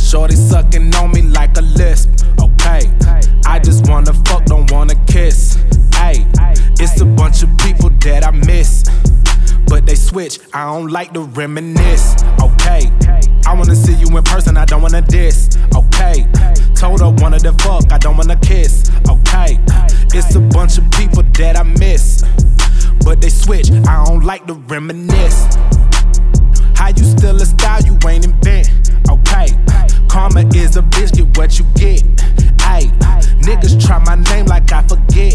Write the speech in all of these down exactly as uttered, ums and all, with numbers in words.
Shorty sucking on me like a lisp. Okay, I just wanna fuck, don't wanna kiss. Ayy, it's a bunch of people that I miss, but they switch, I don't like to reminisce. Okay, I wanna see you in person, I don't wanna diss. Okay, told her wanted to fuck, I don't wanna kiss. Okay, it's a bunch of people that I miss, but they switch, I don't like to reminisce. How you still a style you ain't invent? Okay, karma is a bitch, get what you get. Ayy, niggas try my name like I forget.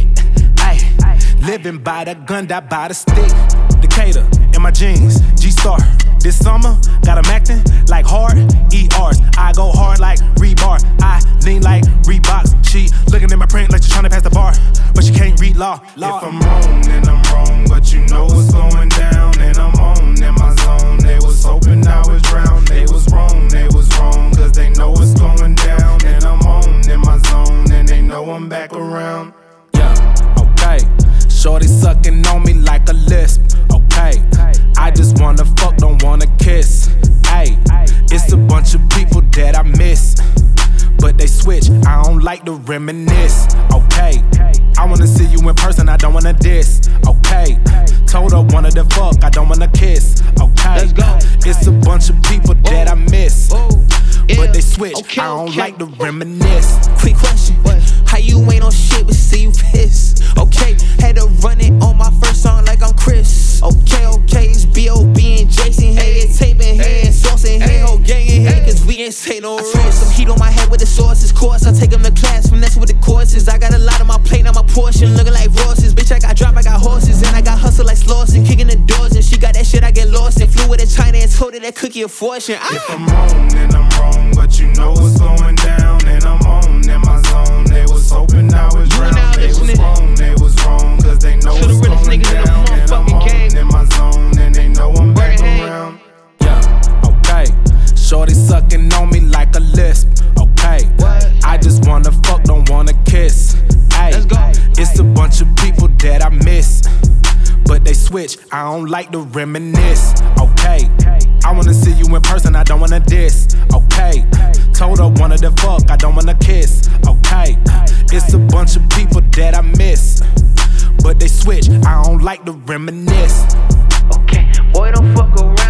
Ayy, living by the gun, die by the stick. Decatur in my jeans, G-Star. This summer, got 'em acting like hard E Rs. I go hard like rebar, I lean like Reeboks. She looking at my print like she's trying to pass the bar, but she can't read law. law. If I'm wrong, then I'm wrong, but you know what's going down, and I'm on in my zone. They was hoping I was drowned, they was wrong, they was wrong, cause they know what's going down, and I'm on in my zone, and they know I'm back around. Yeah, okay, shorty sucking on me like a lisp. Okay, I just wanna fuck, don't wanna kiss. Ayy, it's a bunch of people that I miss, but they switch, I don't like to reminisce. Okay, I wanna see you in person, I don't wanna diss. Okay, told her wanted to fuck, I don't wanna kiss. Okay, let's go. It's a bunch of people that I miss, yeah. but they switch, okay, I don't okay. like to reminisce. Quick question, what? How you ain't on shit but see you pissed? Okay, had to run it on my first song like I'm Chris. Okay, okay, it's B O B and Jason. Hey, it's taping head, saucing head, whole gang in head, cause we ain't say no risk. Some heat on my head with the sources, course. I take them to class, finesse with the courses. I got a lot on my plate, now my portion looking like Ross's. Bitch, I got drop, I got horses, and I got hustle like Slauson. Kicking the doors, and she got that shit, I get lost in. Flew with a China and told her that cookie a fortune. Ah. If I'm wrong, then I'm wrong, but you know what's going down, and I'm on in my zone. They was hoping I was drowned, they was wrong, they was wrong, cause they know what's going down, and I'm on in my zone, and they know I'm back around. Yeah, okay, shorty sucking on me like a lisp. Okay, I just wanna fuck, don't wanna kiss. Ayy, it's a bunch of people that I miss, but they switch, I don't like to reminisce. Okay, I wanna see you in person, I don't wanna diss. Okay, told her wanted to fuck, I don't wanna kiss. Okay, it's a bunch of people that I miss, but they switch, I don't like to reminisce. Okay, boy, don't fuck around.